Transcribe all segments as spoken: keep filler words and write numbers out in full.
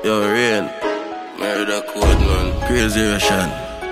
Yo, Rain, murder code, man. Crazy Russian.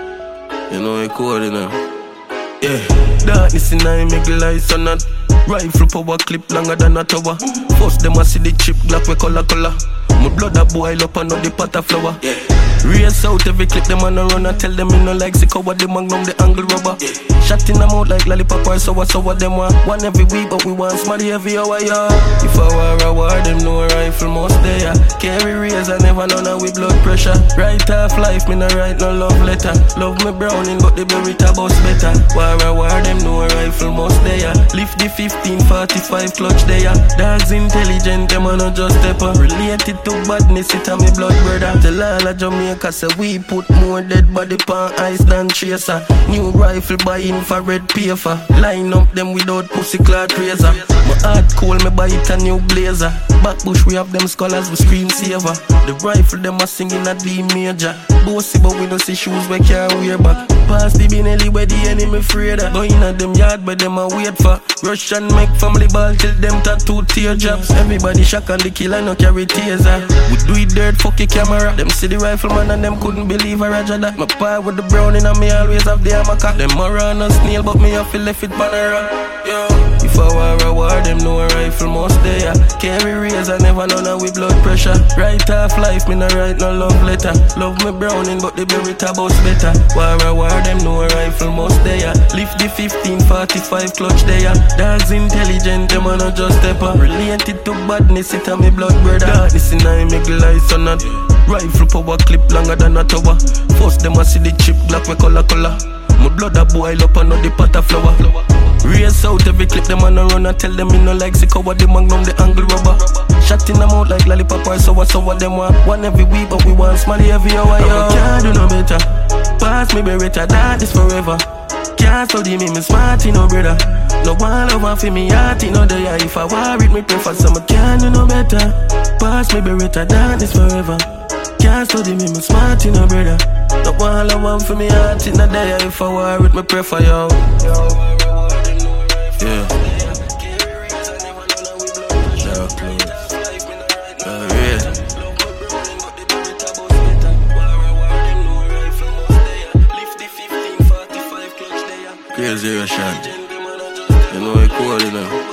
You know he code, you know. Yeah, darkness in I make lights on that. Rifle power clip longer than a tower. First them a see the chip black we color color. My blood a boil up and not the pot of flour. Yeah. Race out every clip them on a run and tell them me no like sick over the magnum the angle rubber. Yeah. Shot in them out like lollipop or sour sour them want one every week but we want smarty every hour yeah. If I war a war them know a rifle must there. Carry razor never none of with blood pressure. Right half life me no write no love letter. Love me browning but the berita boss better. War a war them know a rifle must there. Lift the fifteen forty-five clutch there. Dogs intelligent them a no just stepper. Related to badness it a me blood brother. Tell all a Jamaica say we put more dead body pan ice than chaser. New rifle by infrared paper. Line up them without pussy cloth razor. My heart cold me buy it a new blazer. Back bush we have them scholars we scream saver. The rifle them a singing a D major. Bossy but we don't see shoes we can't wear back. Pass the Benelli where the enemy afraid of. Go in at them yard but them a wait for. Rush and make family ball till them tattoo teardrops. Everybody shock and the killer no carry taser. We do it dirt fuck your camera. Them see the rifleman and them couldn't believe I roger that. My pie with the browning and me always have the hammer cock. Them a run and snail but me a feel left it banner. Yo. If I war a war them know a rifle must there. Carry razor never none of with blood pressure. Right half life me no write no love letter. Love me browning but the berita boss better. War a war them know a rifle must there. Lift the fifteen forty-five clutch there. Dogs intelligent them a no just stepper. Related to badness it a me blood brother. Darkness in I make lights on that. Rifle power clip longer than a tower. First them a see the chip black we color color. My blood a boil up and not the pot of flour. Race out every clip them on a run and tell them me no like sick over the magnum the angle rubber. Shot in them out like lollipop or sour sour them want one every week but we want smarty every hour yo. Can't do no better. Pass me beretta that is forever. Can't study me me smarty no brother. No one love and for me heart no day. If I war it me prefer some can't do no better. Pass me beretta that is forever. Can't study me me smarty no brother. No one love and for me heart in a day. If I war it me prefer yo. Yeah. Dark clothes. Uh, yeah. Crazy Russian. You know I call it now.